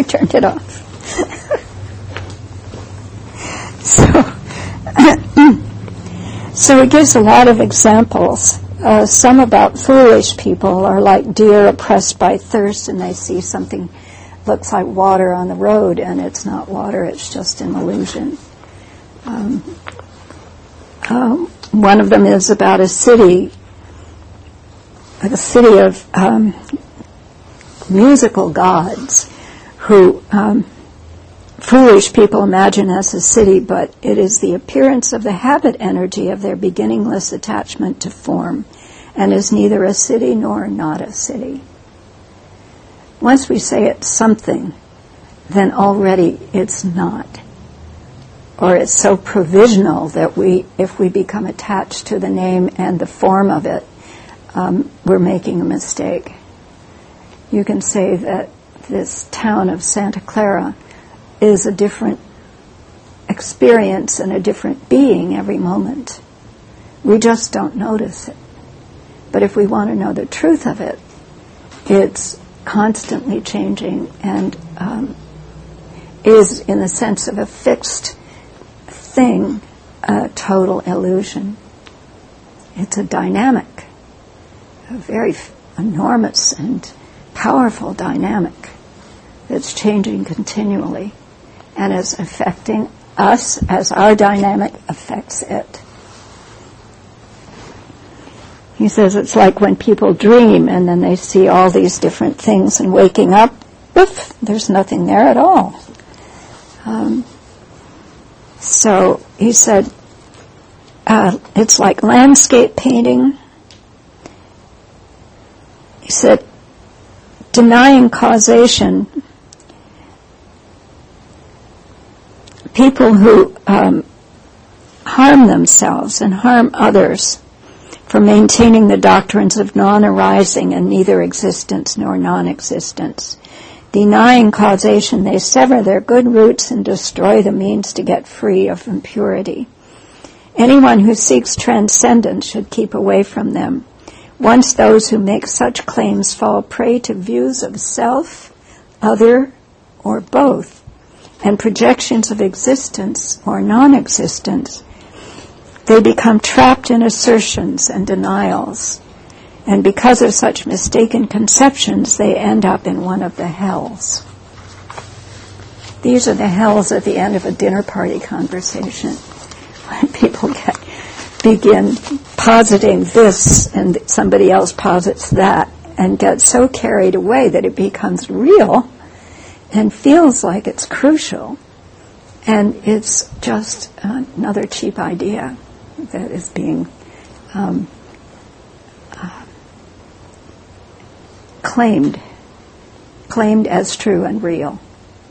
turned it off. So it gives a lot of examples. Some about foolish people are like deer oppressed by thirst, and they see something looks like water on the road, and it's not water, it's just an illusion. One of them is about a city of musical gods who foolish people imagine as a city, but it is the appearance of the habit energy of their beginningless attachment to form, and is neither a city nor not a city. Once we say it's something, then already it's not. Or it's so provisional that if we become attached to the name and the form of it, we're making a mistake. You can say that this town of Santa Clara is a different experience and a different being every moment. We just don't notice it. But if we want to know the truth of it, it's constantly changing and is, in the sense of a fixed thing, a total illusion. It's a dynamic, a very enormous and powerful dynamic that's changing continually and is affecting us as our dynamic affects it. He says it's like when people dream and then they see all these different things, and waking up, woof, there's nothing there at all. So he said it's like landscape painting. He said denying causation, people who harm themselves and harm others for maintaining the doctrines of non-arising and neither existence nor non-existence. Denying causation, they sever their good roots and destroy the means to get free of impurity. Anyone who seeks transcendence should keep away from them. Once those who make such claims fall prey to views of self, other, or both, and projections of existence or non-existence, they become trapped in assertions and denials. And because of such mistaken conceptions, they end up in one of the hells. These are the hells at the end of a dinner party conversation, when people begin positing this and somebody else posits that, and get so carried away that it becomes real and feels like it's crucial, and it's just another cheap idea that is being claimed as true and real.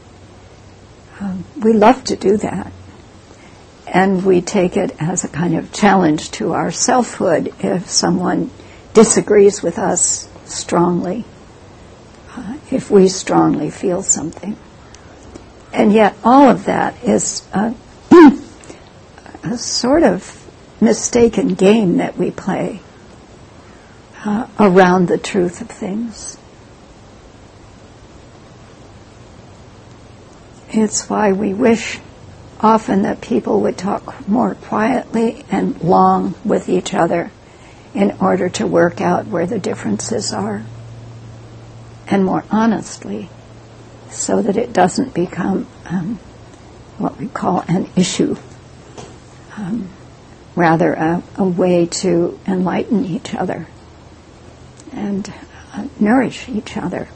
We love to do that, and we take it as a kind of challenge to our selfhood if someone disagrees with us strongly, if we strongly feel something. And yet all of that is a sort of mistaken game that we play around the truth of things. It's why we wish often that people would talk more quietly and long with each other in order to work out where the differences are, and more honestly, so that it doesn't become what we call an issue, rather a way to enlighten each other and nourish each other.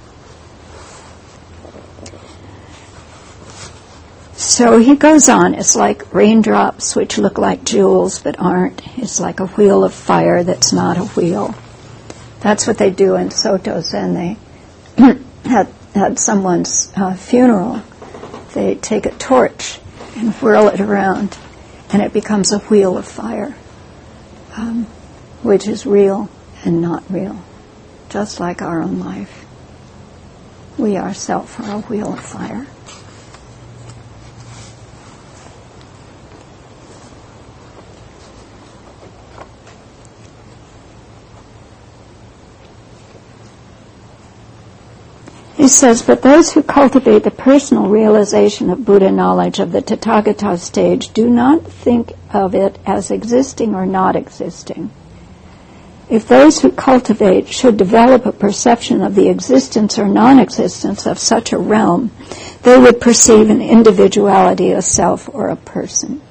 So he goes on, it's like raindrops which look like jewels but aren't. It's like a wheel of fire that's not a wheel. That's what they do in Soto Zen. They had someone's funeral. They take a torch and whirl it around, and it becomes a wheel of fire, which is real and not real, just like our own life. We ourselves are a wheel of fire. He says, but those who cultivate the personal realization of Buddha knowledge of the Tathagata stage do not think of it as existing or not existing. If those who cultivate should develop a perception of the existence or non-existence of such a realm, they would perceive an individuality, a self, or a person.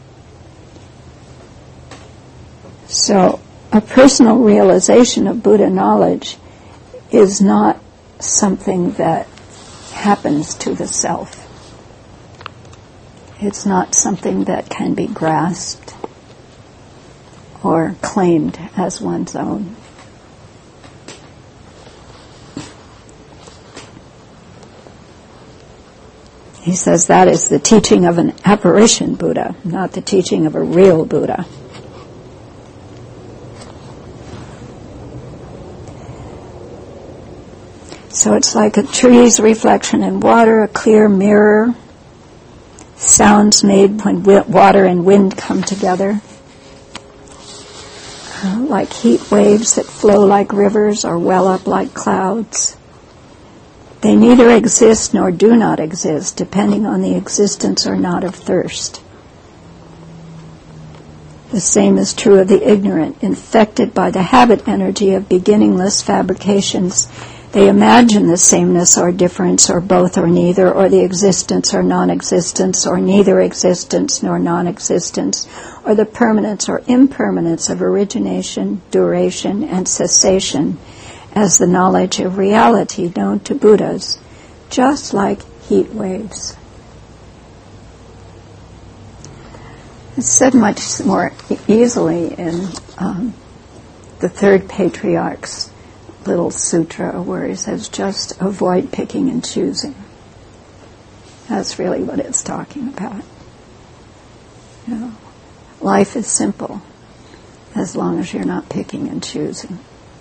So, a personal realization of Buddha knowledge is not something that happens to the self. It's not something that can be grasped or claimed as one's own. He says that is the teaching of an apparition Buddha, not the teaching of a real Buddha. So it's like a tree's reflection in water, a clear mirror, sounds made when water and wind come together, like heat waves that flow like rivers or well up like clouds. They neither exist nor do not exist, depending on the existence or not of thirst. The same is true of the ignorant, infected by the habit energy of beginningless fabrications. They imagine the sameness or difference or both or neither, or the existence or non-existence, or neither existence nor non-existence, or the permanence or impermanence of origination, duration, and cessation as the knowledge of reality known to Buddhas, just like heat waves. It's said much more easily in the third patriarch's little sutra where he says, just avoid picking and choosing. That's really what it's talking about. You know, life is simple as long as you're not picking and choosing.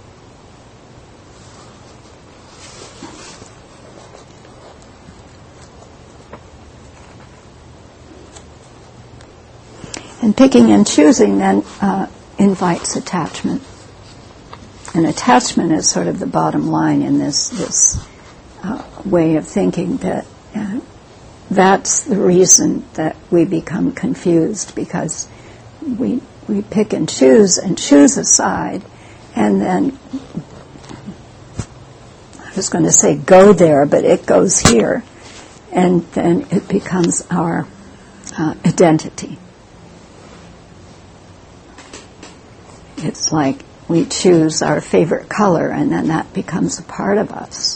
And picking and choosing then invites attachment. And attachment is sort of the bottom line in this way of thinking, that that's the reason that we become confused, because we pick and choose a side, and then, I was going to say go there, but it goes here, and then it becomes our identity. It's like we choose our favorite color, and then that becomes a part of us.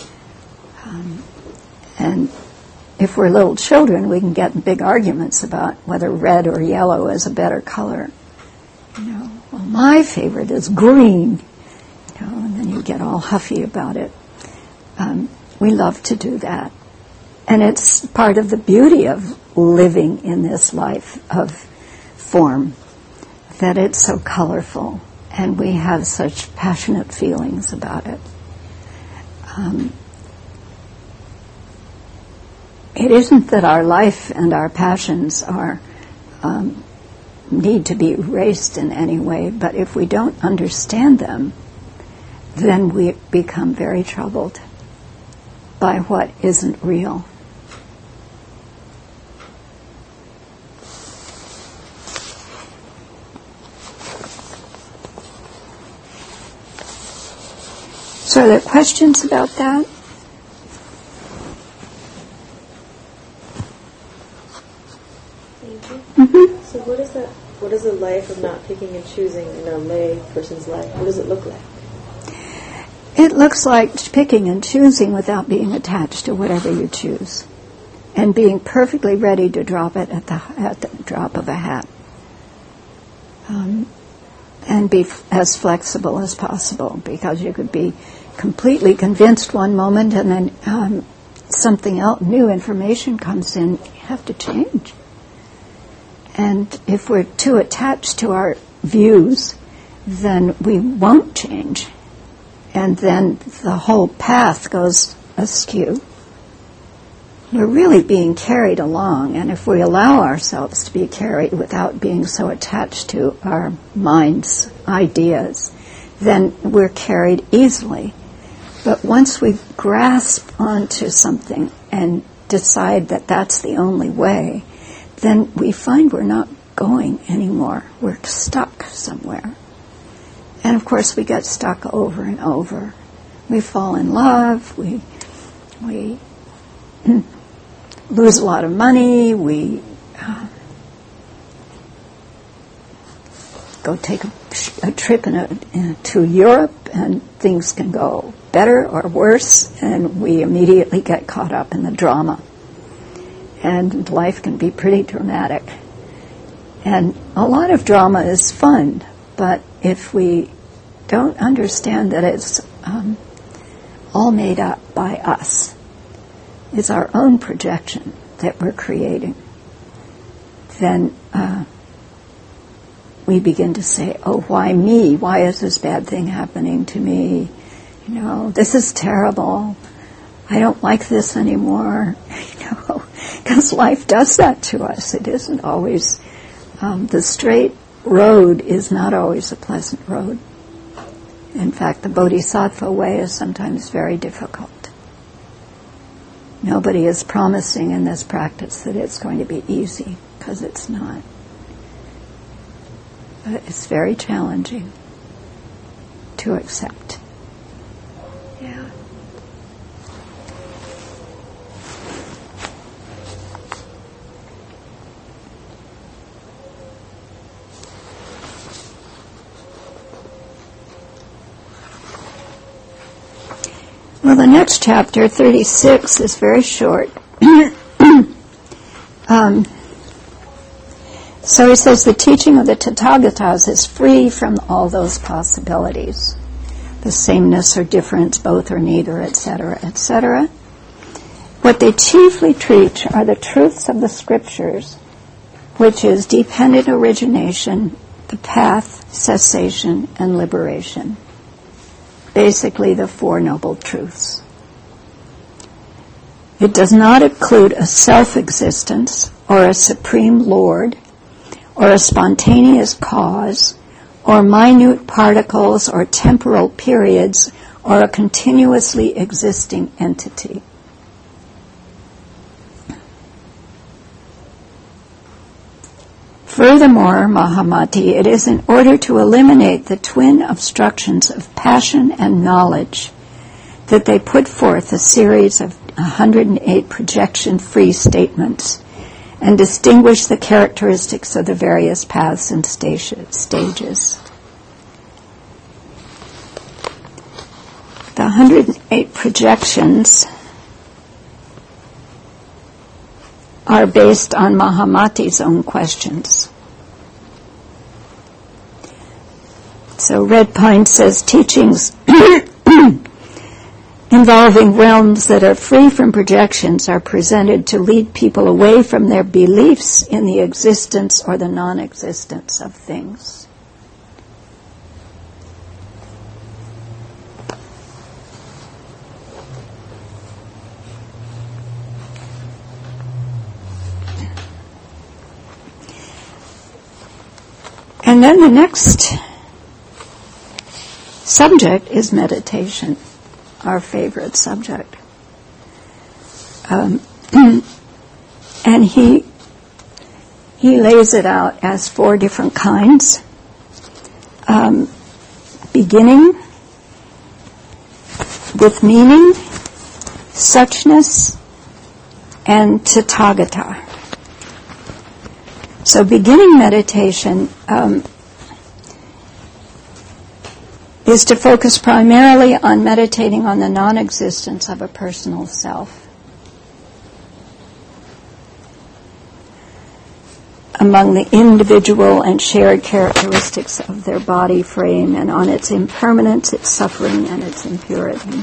And if we're little children, we can get in big arguments about whether red or yellow is a better color. You know, well, my favorite is green. You know, and then you get all huffy about it. We love to do that. And it's part of the beauty of living in this life of form, that it's so colorful, and we have such passionate feelings about it. It isn't that our life and our passions are need to be erased in any way, but if we don't understand them, then we become very troubled by what isn't real. So are there questions about that? Mm-hmm. So what is a life of not picking and choosing in a lay person's life? What does it look like? It looks like picking and choosing without being attached to whatever you choose, and being perfectly ready to drop it at the drop of a hat, and be as flexible as possible, because you could be completely convinced one moment, and then something else, new information comes in. You have to change. And if we're too attached to our views, then we won't change. And then the whole path goes askew. We're really being carried along, and if we allow ourselves to be carried without being so attached to our mind's ideas, then we're carried easily. But once we grasp onto something and decide that that's the only way, then we find we're not going anymore. We're stuck somewhere. And of course we get stuck over and over. We fall in love, we lose a lot of money, we go take a trip to Europe, and things can go better or worse, and we immediately get caught up in the drama. And life can be pretty dramatic. And a lot of drama is fun, but if we don't understand that it's all made up by us, it's our own projection that we're creating, then we begin to say, oh, why me? Why is this bad thing happening to me? You know, this is terrible. I don't like this anymore. You know, because life does that to us. It isn't always, the straight road is not always a pleasant road. In fact, the Bodhisattva way is sometimes very difficult. Nobody is promising in this practice that it's going to be easy, because it's not. But it's very challenging to accept. Yeah. Well, the next chapter, 36, is very short. So he says the teaching of the Tathagatas is free from all those possibilities. The sameness or difference, both or neither, etc., etc. What they chiefly teach are the truths of the scriptures, which is dependent origination, the path, cessation, and liberation. Basically the Four Noble Truths. It does not include a self-existence or a supreme Lord or a spontaneous cause or minute particles or temporal periods or a continuously existing entity. Furthermore, Mahamati, it is in order to eliminate the twin obstructions of passion and knowledge that they put forth a series of 108 projection-free statements and distinguish the characteristics of the various paths and stages. The 108 projections are based on Mahamati's own questions. So Red Pine says teachings involving realms that are free from projections are presented to lead people away from their beliefs in the existence or the non-existence of things. And then the next subject is meditation, our favorite subject. And he lays it out as 4 different kinds. Beginning with meaning, suchness, and tathagata. So beginning meditation is to focus primarily on meditating on the non-existence of a personal self. Among the individual and shared characteristics of their body frame and on its impermanence, its suffering, and its impurity.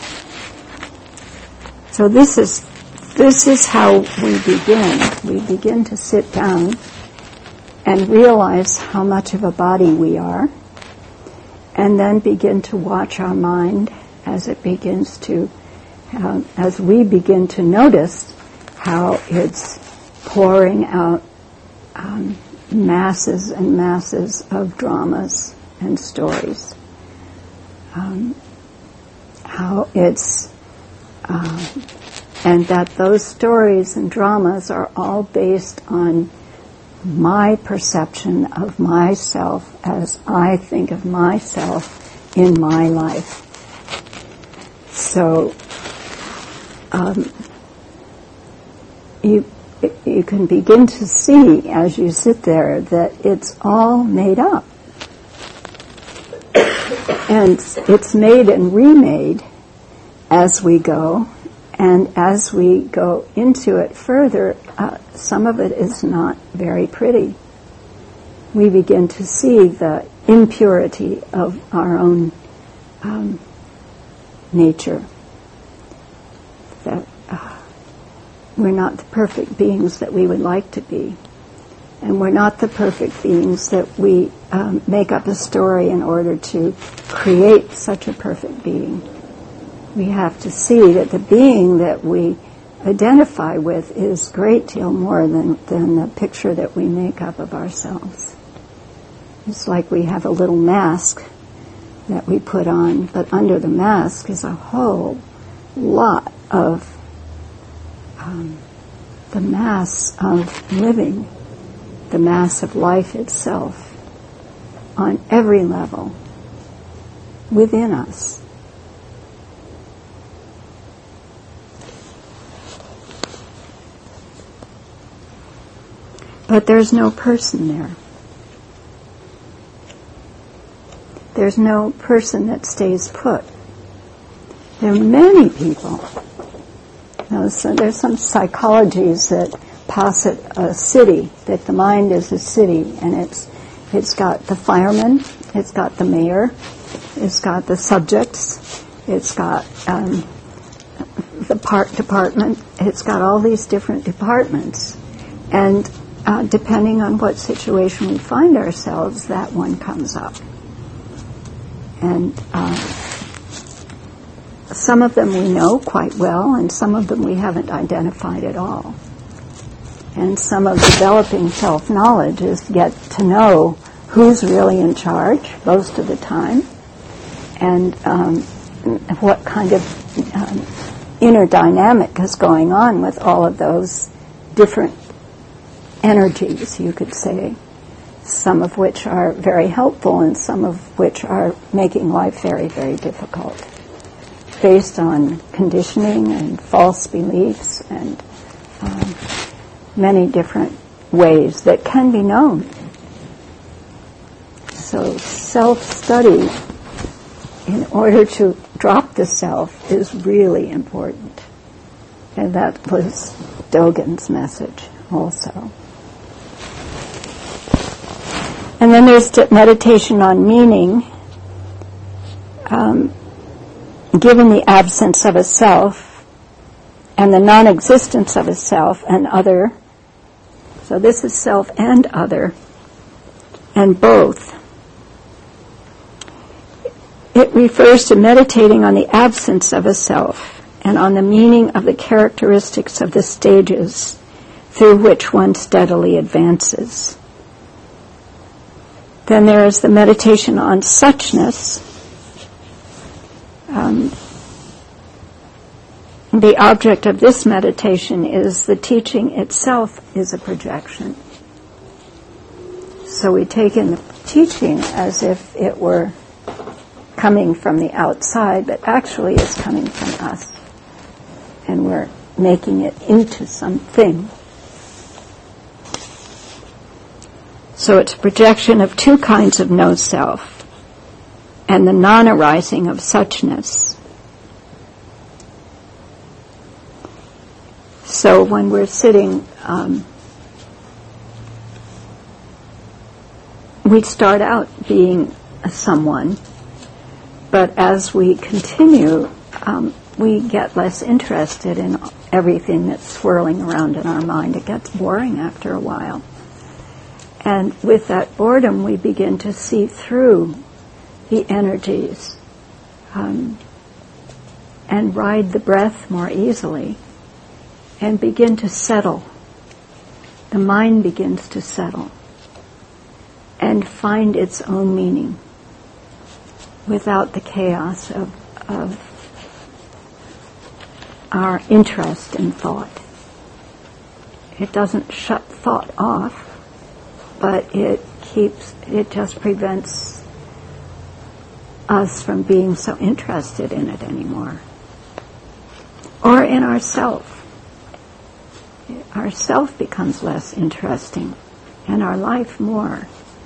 So this is how we begin. We begin to sit down and realize how much of a body we are, and then begin to watch our mind as it begins to, as we begin to notice how it's pouring out masses and masses of dramas and stories. how it's, and that those stories and dramas are all based on my perception of myself as I think of myself in my life. So you can begin to see as you sit there that it's all made up. And it's made and remade as we go. And as we go into it further, some of it is not very pretty. We begin to see the impurity of our own nature. That we're not the perfect beings that we would like to be. And we're not the perfect beings that we make up a story in order to create such a perfect being. We have to see that the being that we identify with is a great deal more than the picture that we make up of ourselves. It's like we have a little mask that we put on, but under the mask is a whole lot of the mass of living, the mass of life itself, on every level, within us. But there's no person there. There's no person that stays put. There are many people. So there's some psychologies that posit a city, that the mind is a city, and it's got the fireman, it's got the mayor, it's got the subjects, it's got the park department, it's got all these different departments. And depending on what situation we find ourselves, that one comes up. And some of them we know quite well, and some of them we haven't identified at all. And some of developing self-knowledge is to get to know who's really in charge most of the time, and what kind of inner dynamic is going on with all of those different energies, you could say, some of which are very helpful and some of which are making life very, very difficult, based on conditioning and false beliefs and many different ways that can be known. So self-study, in order to drop the self, is really important. And that was Dogen's message also. And then there's meditation on meaning. Given the absence of a self and the non-existence of a self and other, so this is self and other, and both. It refers to meditating on the absence of a self and on the meaning of the characteristics of the stages through which one steadily advances. Then there is the meditation on suchness. The object of this meditation is the teaching itself is a projection. So we take in the teaching as if it were coming from the outside, but actually it's coming from us. And we're making it into something. So it's a projection of two kinds of no-self and the non-arising of suchness. So when we're sitting, we start out being someone, but as we continue, we get less interested in everything that's swirling around in our mind. It gets boring after a while. And with that boredom, we begin to see through the energies and ride the breath more easily and begin to settle. The mind begins to settle and find its own meaning without the chaos of our interest in thought. It doesn't shut thought off, but it just prevents us from being so interested in it anymore. Or in ourself. Our self becomes less interesting, and our life more.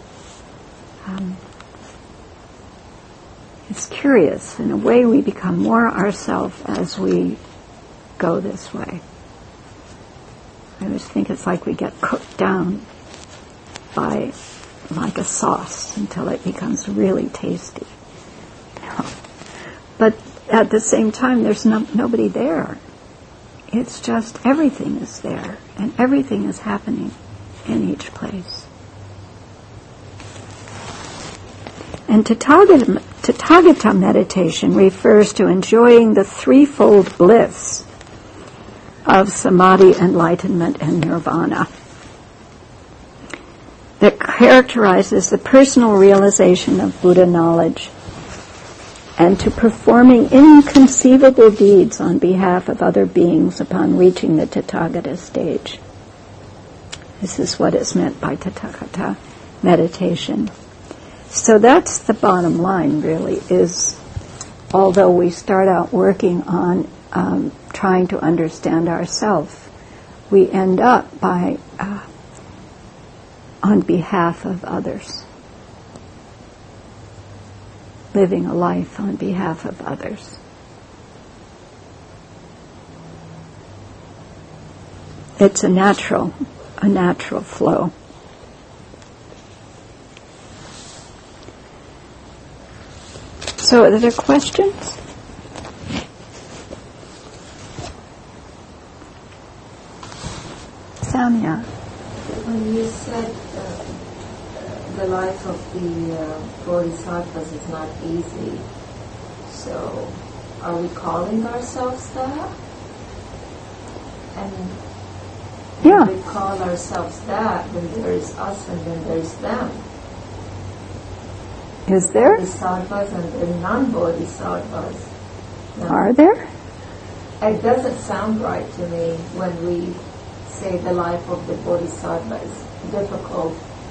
It's curious. In a way, we become more ourself as we go this way. I always think it's like we get cooked down by like a sauce until it becomes really tasty. But at the same time, there's nobody there. It's just everything is there, and everything is happening in each place. And Tathagata meditation refers to enjoying the threefold bliss of samadhi, enlightenment, and nirvana that characterizes the personal realization of Buddha knowledge, and to performing inconceivable deeds on behalf of other beings upon reaching the Tathagata stage. This is what is meant by Tathagata meditation. So that's the bottom line, really, is although we start out working on trying to understand ourselves, we end up by on behalf of others, living a life on behalf of others. It's a natural flow. So are there questions? Samya. When you said the life of the bodhisattvas is not easy, so are we calling ourselves that? And Yeah. we call ourselves that when there is us and then there's them. Is there? Bodhisattvas and the non-bodhisattvas. No. Are there? It doesn't sound right to me when we say the life of the bodhisattva is difficult.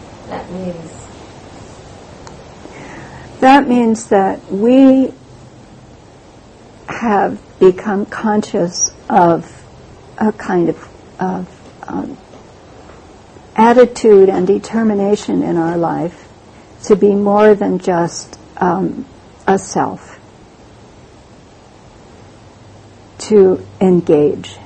That means that we have become conscious of a kind of attitude and determination in our life to be more than just a self, to engage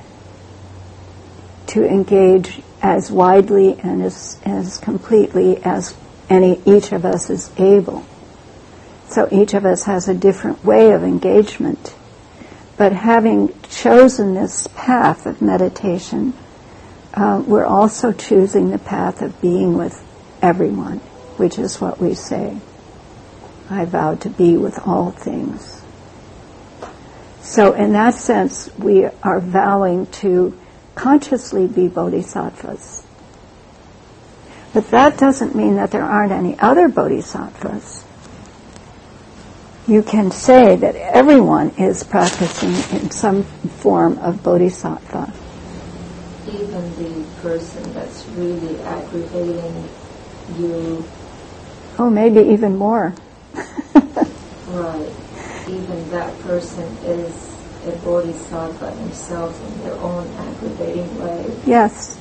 as widely and as completely as each of us is able. So each of us has a different way of engagement. But having chosen this path of meditation, we're also choosing the path of being with everyone, which is what we say. I vow to be with all things. So in that sense, we are vowing to consciously be bodhisattvas. But that doesn't mean that there aren't any other bodhisattvas. You can say that everyone is practicing in some form of bodhisattva. Even the person that's really aggravating you. Oh, maybe even more. Right. Even that person is a bodhisattva themselves in their own aggravating way. Yes.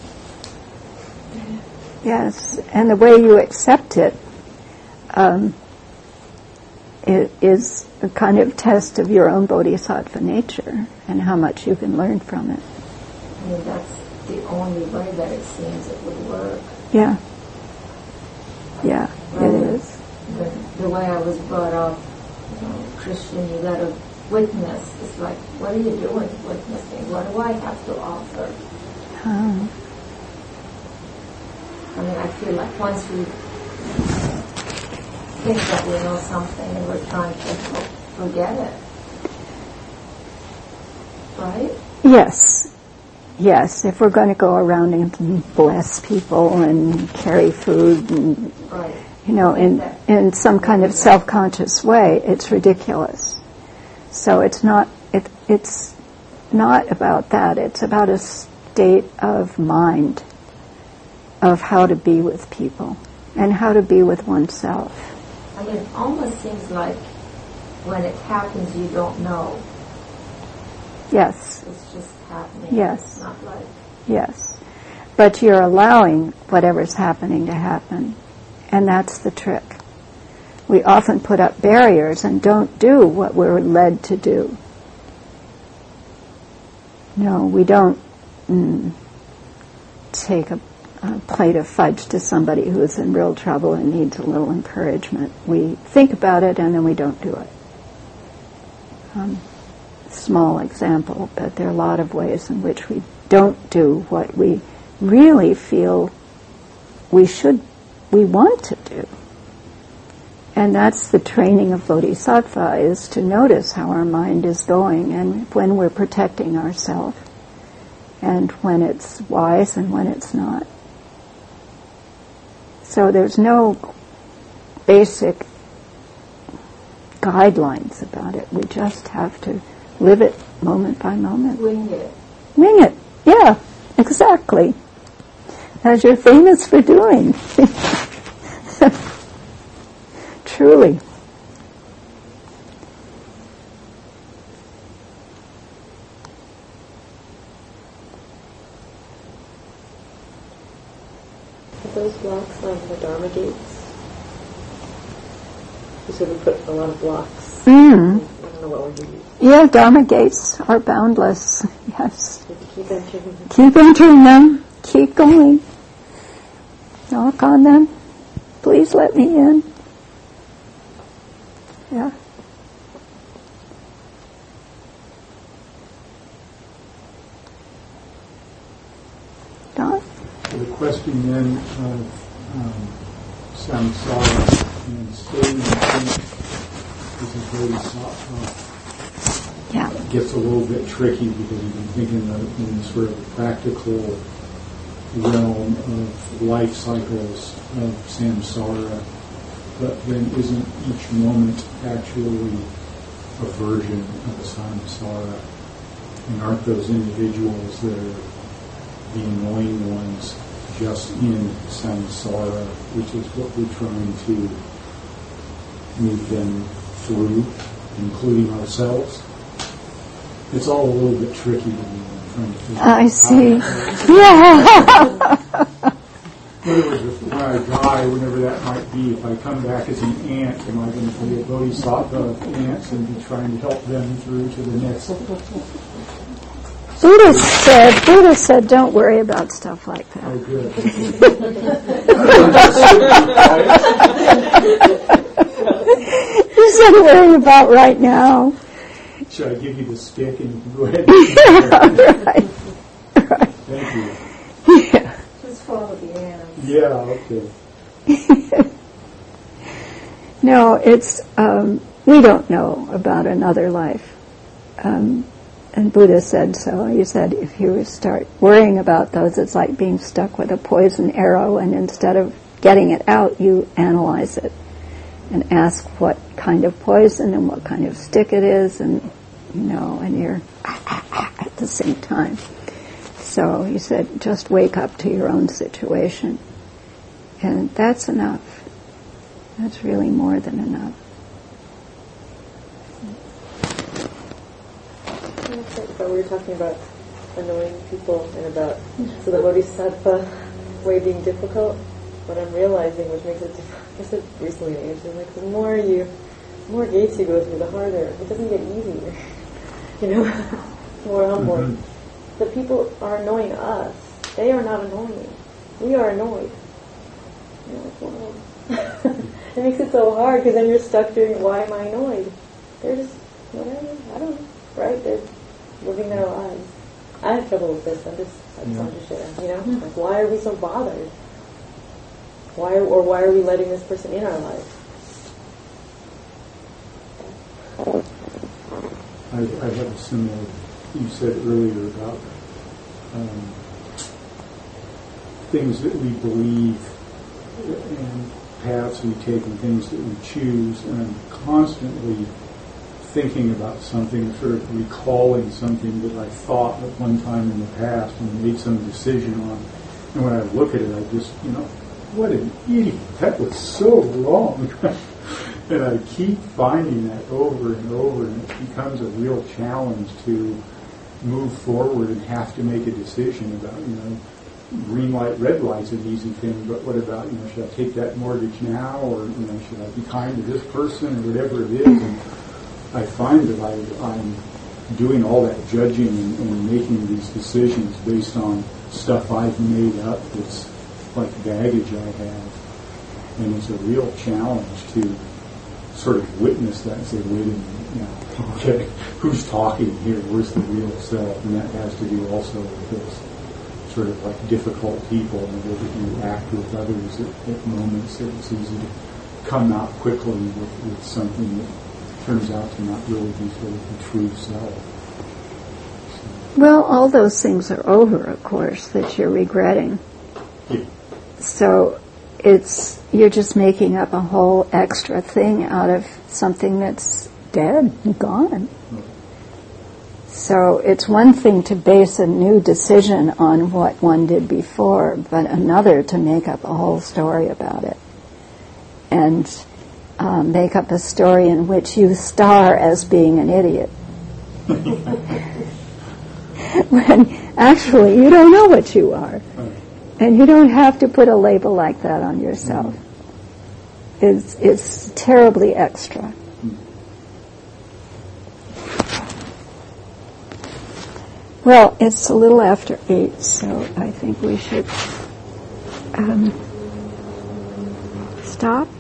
Yes. And the way you accept it, it is a kind of test of your own bodhisattva nature and how much you can learn from it. I mean, that's the only way that it seems it would work. Yeah. Yeah, Right. it is. The way I was brought up, Christian, you gotta witness. It's like, what are you doing witnessing? What do I have to offer? Oh. I mean, I feel like once we think that we know something and we're trying to forget it. Right? Yes. Yes, if we're going to go around and bless people and carry food and, Right. in some kind of self-conscious way, it's ridiculous. So it's not, it's not about that. It's about a state of mind of how to be with people and how to be with oneself. I mean, it almost seems like when it happens, you don't know. Yes. It's just happening. Yes. It's not like... Yes. But you're allowing whatever's happening to happen. And that's the trick. We often put up barriers and don't do what we're led to do. No, we don't take a plate of fudge to somebody who is in real trouble and needs a little encouragement. We think about it and then we don't do it. Small example, but there are a lot of ways in which we don't do what we really feel we want to do. And that's the training of bodhisattva, is to notice how our mind is going and when we're protecting ourselves and when it's wise and when it's not. So there's no basic guidelines about it. We just have to live it moment by moment. Wing it. Wing it. Yeah, exactly. As you're famous for doing. Truly. Are those blocks on the Dharma gates? You said we put a lot of blocks. I don't know what we're doing. Yeah, Dharma gates are boundless. Yes. We have to keep entering. Keep entering them. Keep going. Knock on them. Please let me in. Yeah. Don? The question then of samsara and staying in sync is a bodhisattva. Yeah. It gets a little bit tricky because you can think in sort of the practical realm of life cycles of samsara, but then isn't each moment actually a version of a samsara? And aren't those individuals that are the annoying ones just in samsara, which is what we're trying to move them through, including ourselves? It's all a little bit tricky to me. I'm trying to figure I out see. how- Yeah. When I die, whenever that might be, if I come back as an ant, am I going to be a bodhisattva of ants and be trying to help them through to the next? Buddha said, don't worry about stuff like that. Oh, good. He said, worry about right now. Should I give you the stick and you can go ahead? Yeah, right. Right. Thank you. Yeah. Just follow the ants. Yeah, okay. No, it's, we don't know about another life. And Buddha said so. He said if you start worrying about those, it's like being stuck with a poison arrow, and instead of getting it out, you analyze it and ask what kind of poison and what kind of stick it is, and and you're at the same time. So he said, just wake up to your own situation. And that's enough. That's really more than enough. But we were talking about annoying people and about so the bodhisattva way being difficult. What I'm realizing, which makes it difficult, I said recently to Angela, like the more gates you go through, the harder. It doesn't get easier. More humbling. The people are annoying us. They are not annoying. We are annoyed. Wow. It makes it so hard because then you're stuck doing, why am I annoyed? They're just, whatever, I don't know, right? They're living their lives. I have trouble with this. I'm just sharing, Like, why are we so bothered? Why are we letting this person in our life? I have a similar, you said earlier about things that we believe and paths we take and things that we choose, and I'm constantly thinking about something, sort of recalling something that I thought at one time in the past and made some decision on. And when I look at it, I just, what an idiot. That was so wrong. And I keep finding that over and over, and it becomes a real challenge to move forward and have to make a decision about, green light, red light's an easy thing, but what about, should I take that mortgage now, or, should I be kind to this person, or whatever it is. And I find that I'm doing all that judging and making these decisions based on stuff I've made up that's like baggage I have. And it's a real challenge to sort of witness that and say, wait a minute, okay, who's talking here? Where's the real self? And that has to do also with this sort of like difficult people and the way that you act with others at moments that it's easy to come out quickly with something that turns out to not really be sort of the true self. Well, all those things are over, of course, that you're regretting. Yeah. So you're just making up a whole extra thing out of something that's dead and gone. So it's one thing to base a new decision on what one did before, but another to make up a whole story about it. And make up a story in which you star as being an idiot. When actually you don't know what you are. And you don't have to put a label like that on yourself. It's terribly extra. Well, it's a little after 8, so I think we should stop.